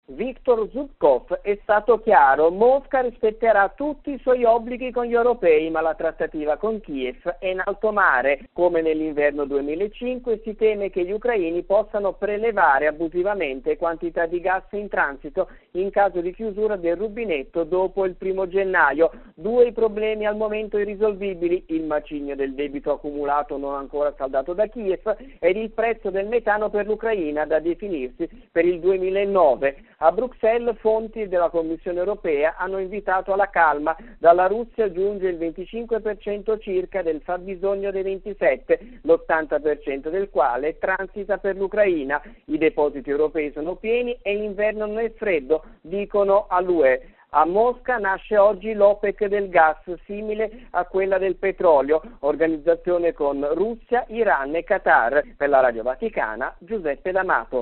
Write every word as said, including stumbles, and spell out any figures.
Viktor Zubkov è stato chiaro: Mosca rispetterà tutti i suoi obblighi con gli europei, ma la trattativa con Kiev è in alto mare. Come nell'inverno duemilacinque, si teme che gli ucraini possano prelevare abusivamente quantità di gas in transito in caso di chiusura del rubinetto dopo il primo gennaio. Due i problemi al momento irrisolvibili: il macigno del debito accumulato non ancora saldato da Kiev ed il prezzo del metano per l'Ucraina da definirsi per il duemilanove. A Bruxelles fonti della Commissione europea hanno invitato alla calma. Dalla Russia giunge il venticinque per cento circa del fabbisogno dei ventisette, l'ottanta per cento del quale transita per l'Ucraina. I depositi europei sono pieni e l'inverno non è freddo, dicono all'U E. A Mosca nasce oggi l'OPEC del gas, simile a quella del petrolio, organizzazione con Russia, Iran e Qatar. Per la Radio Vaticana, Giuseppe D'Amato.